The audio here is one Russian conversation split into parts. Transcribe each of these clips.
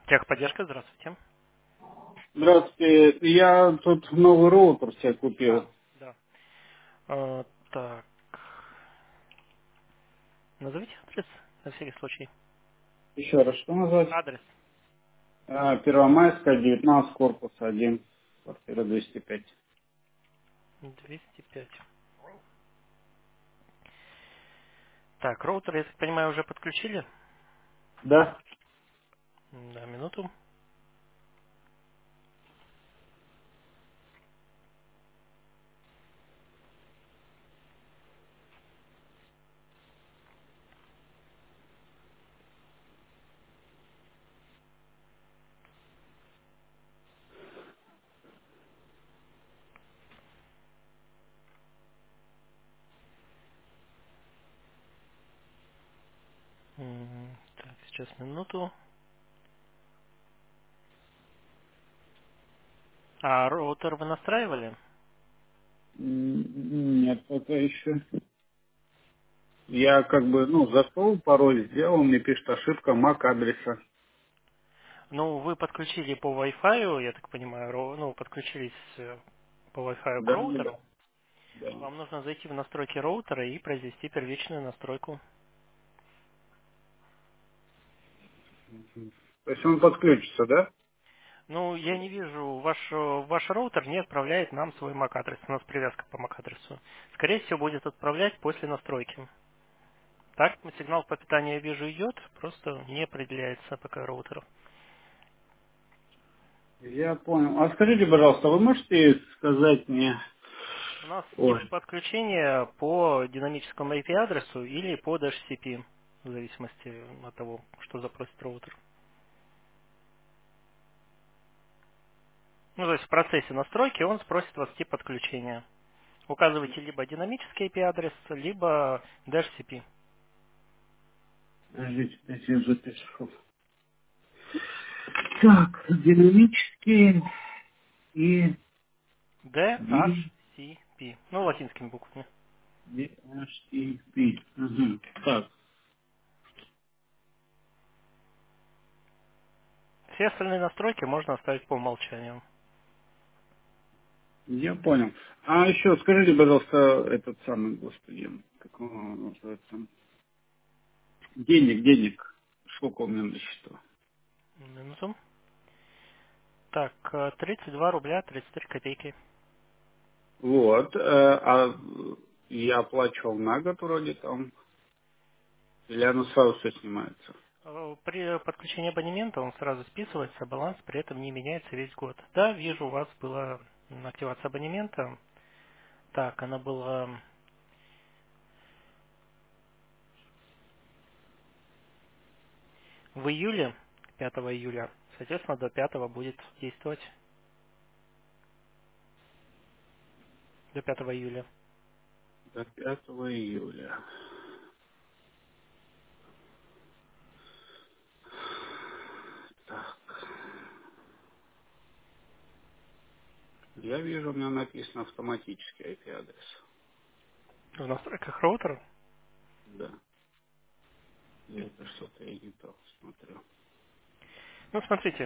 Техподдержка, здравствуйте. Здравствуйте. Я тут новый роутер себе А, купил. да. Так, назовите адрес на всякий случай. Еще раз, что назвать? Адрес Первомайская, 19, корпус 1, квартира 205. 205. Так, роутер, я так понимаю, уже подключили? Да? Да, минуту. Так, сейчас минуту. А роутер вы настраивали? Нет, пока еще. Я как бы, зашел, пароль сделал, мне пишет ошибка MAC адреса. Ну, вы подключили по Wi-Fi, я так понимаю, подключились по Wi-Fi к Да, да, роутеру. да. Вам нужно зайти в настройки роутера и произвести первичную настройку. То есть он подключится, да? Ну, я не вижу, ваш роутер не отправляет нам свой MAC-адрес. У нас привязка по MAC-адресу. Скорее всего, будет отправлять после настройки. Так, сигнал по питанию, я вижу, идет, просто не определяется пока роутер. Я понял. А скажите, пожалуйста, вы можете сказать мне... У нас тип Ой, подключения по динамическому IP-адресу или по DHCP, в зависимости от того, что запросит роутер. Ну, то есть в процессе настройки он спросит вас тип подключения. Указывайте либо динамический IP-адрес, либо DHCP. подождите, дайте я запишу. Так, динамические и D, DHCP. Ну, латинскими буквами. D, H, E, P. Мгм. Так, Все остальные настройки можно оставить по умолчанию. я понял. А еще скажите, пожалуйста, этот самый, господи, как он называется? Денег. Сколько у меня на счету? Минуту. Так, 32 рубля 33 копейки. Вот, я оплачивал на год вроде там, или оно сразу все снимается? При подключении абонемента он сразу списывается, а баланс при этом не меняется весь год. Да, вижу, у вас была активация абонемента. Так, она была в июле, 5 июля. Соответственно, до 5 будет действовать. До 5 июля. До 5 июля. Так, я вижу, у меня написано автоматический IP-адрес. В настройках роутера. Да, это что-то я не так смотрю. Ну, смотрите,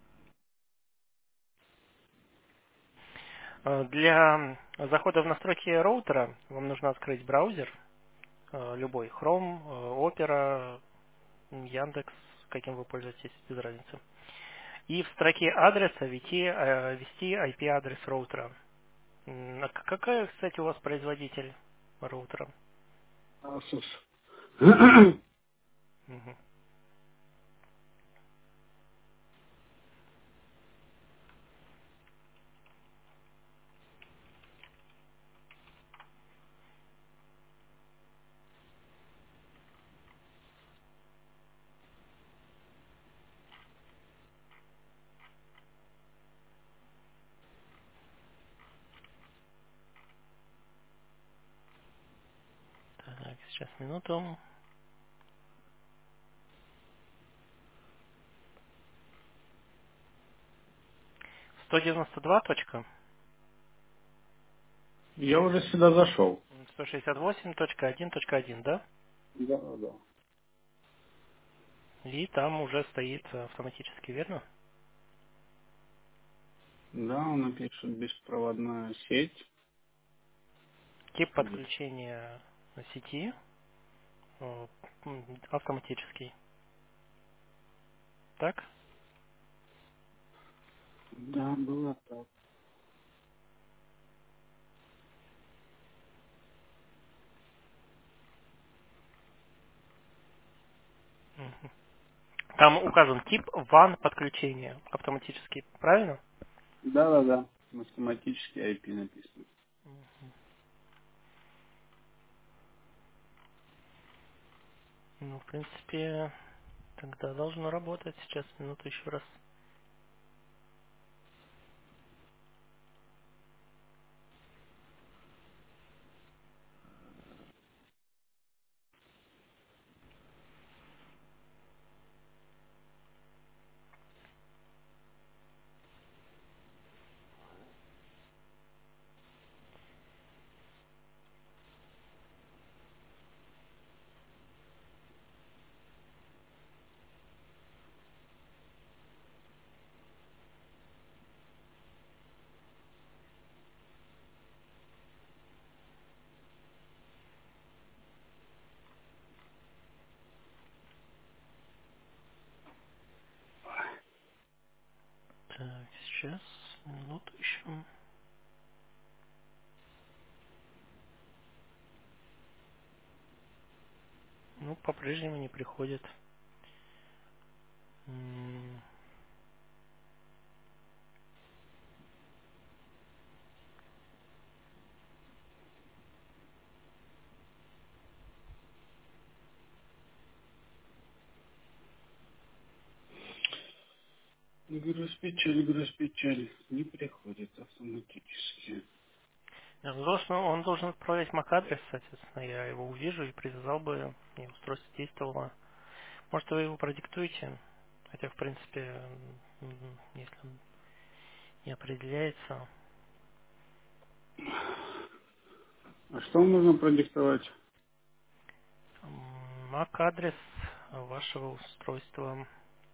для захода в настройки роутера вам нужно открыть браузер, любой, Chrome, Opera, Яндекс, каким вы пользуетесь, без разницы. И в строке адреса ввести IP-адрес роутера. А какая, кстати, у вас производитель роутера? Asus. Мгм. Так, сейчас минуту. 192 точка Я уже сюда зашел. 168.1.1, да? Да, да. И там уже стоит автоматически, верно? Да, он напишет беспроводная сеть. Тип подключения сети автоматический. Так? Да, было так. Мгм. Там указан тип WAN подключения автоматически, правильно? Да. Математический IP написано. Ну, в принципе, тогда должно работать. Сейчас, минуту еще раз. Так, сейчас, минуту еще. Ну, по-прежнему не приходит. М, Груз печаль. Не приходит автоматически. он должен отправлять MAC-адрес, соответственно, я его увижу и привязал бы, и устройство действовало. Может, вы его продиктуете? Хотя, в принципе, если он не определяется. А что нужно продиктовать? MAC-адрес вашего устройства.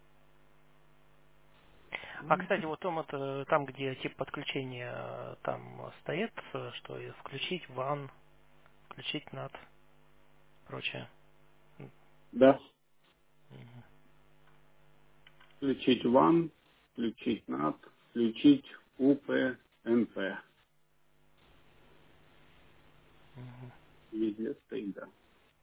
А, Ну, кстати, вот там, где тип подключения там стоит, что и включить WAN, включить NAT, прочее. да. Мгм. Включить WAN, включить NAT, включить УПНП. Мгм. Везде стоит, да.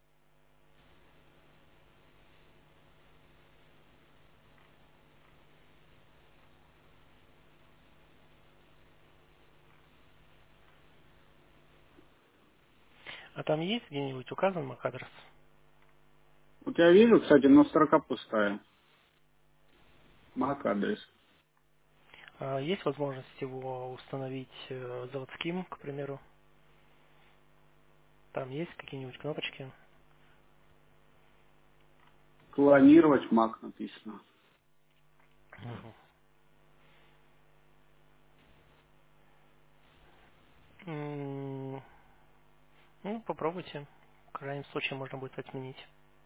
А там есть где-нибудь указан MAC-адрес? Вот я вижу, кстати, но строка пустая. MAC-адрес. Есть возможность его установить заводским, к примеру? Там есть какие-нибудь кнопочки? Клонировать MAC написано. Мгм. М, Ну, попробуйте. В крайнем случае можно будет отменить.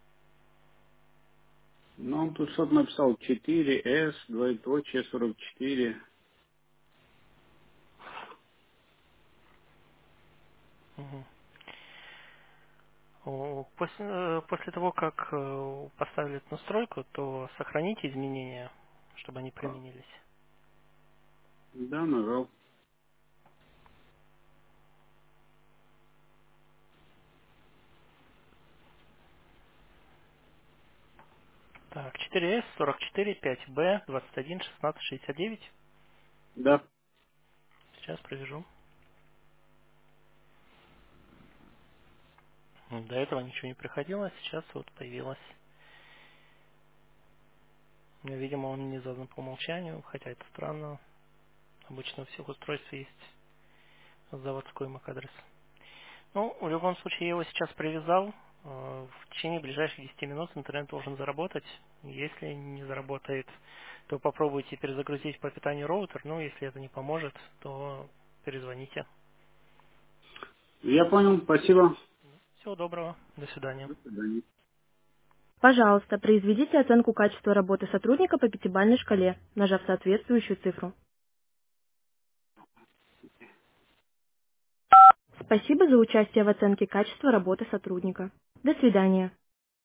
Но он тут что-то написал 4S, двоеточие 44. Мгм. После того, как поставили эту настройку, то сохраните изменения, чтобы они применились. Да, нажал. Так, 4S 44 5B 21 16 69. Да. Сейчас провяжу. До этого ничего не приходило, сейчас вот появилось. Видимо, он не задан по умолчанию, хотя это странно. Обычно у всех устройств есть заводской MAC-адрес. Ну, в любом случае, я его сейчас привязал. В течение ближайших 10 минут интернет должен заработать. Если не заработает, то попробуйте перезагрузить по питанию роутер. Ну, если это не поможет, то перезвоните. Я понял, спасибо. Всего доброго. До свидания. До свидания. Пожалуйста, произведите оценку качества работы сотрудника по пятибалльной шкале, нажав соответствующую цифру. Спасибо за участие в оценке качества работы сотрудника. До свидания.